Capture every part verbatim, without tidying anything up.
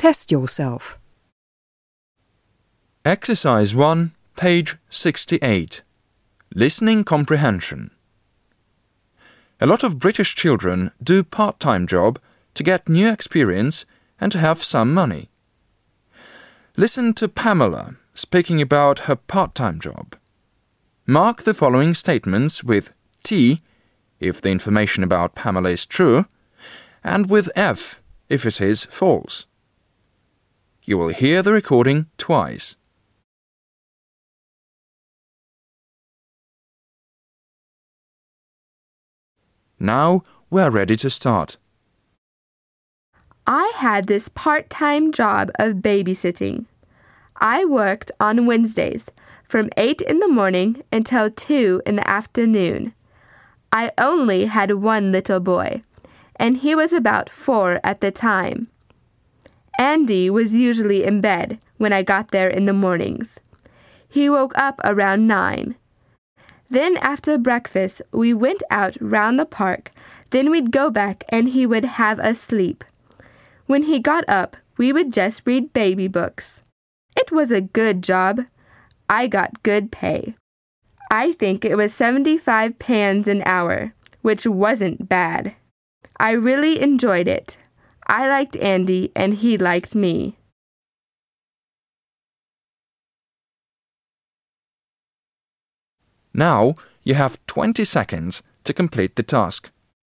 Test yourself. Exercise one, page sixty-eight. Listening comprehension. A lot of British children do part-time job to get new experience and to have some money. Listen to Pamela speaking about her part-time job. Mark the following statements with T if the information about Pamela is true, and with F if it is false. You will hear the recording twice. Now we're ready to start. I had this part-time job of babysitting. I worked on Wednesdays from eight in the morning until two in the afternoon. I only had one little boy, and he was about four at the time. Andy was usually in bed when I got there in the mornings. He woke up around nine. Then after breakfast, we went out round the park. Then we'd go back and he would have us sleep. When he got up, we would just read baby books. It was a good job. I got good pay. I think it was seventy-five pounds an hour, which wasn't bad. I really enjoyed it. I liked Andy and he liked me. Now you have twenty seconds to complete the task.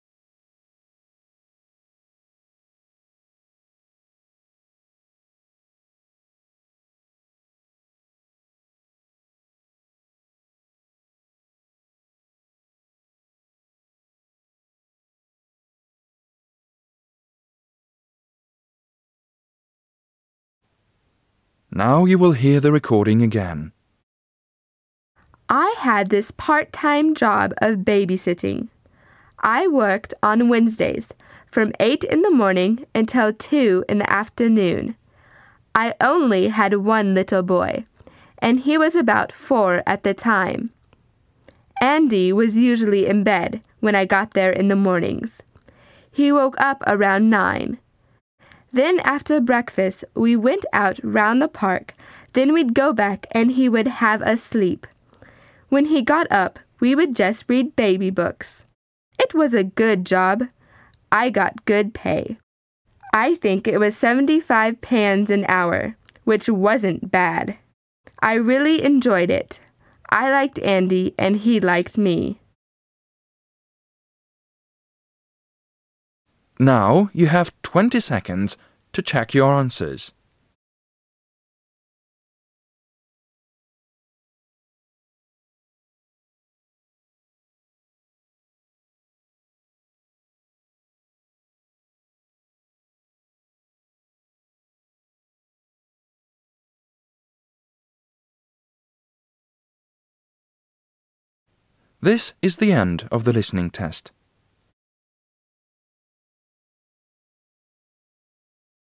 Now you will hear the recording again. I had this part-time job of babysitting. I worked on Wednesdays from eight in the morning until two in the afternoon. I only had one little boy, and he was about four at the time. Andy was usually in bed when I got there in the mornings. He woke up around nine. Then after breakfast, we went out round the park. Then we'd go back and he would have us sleep. When he got up, we would just read baby books. It was a good job. I got good pay. I think it was seventy-five pounds an hour, which wasn't bad. I really enjoyed it. I liked Andy and he liked me. Now you have twenty seconds to check your answers. This is the end of the listening test.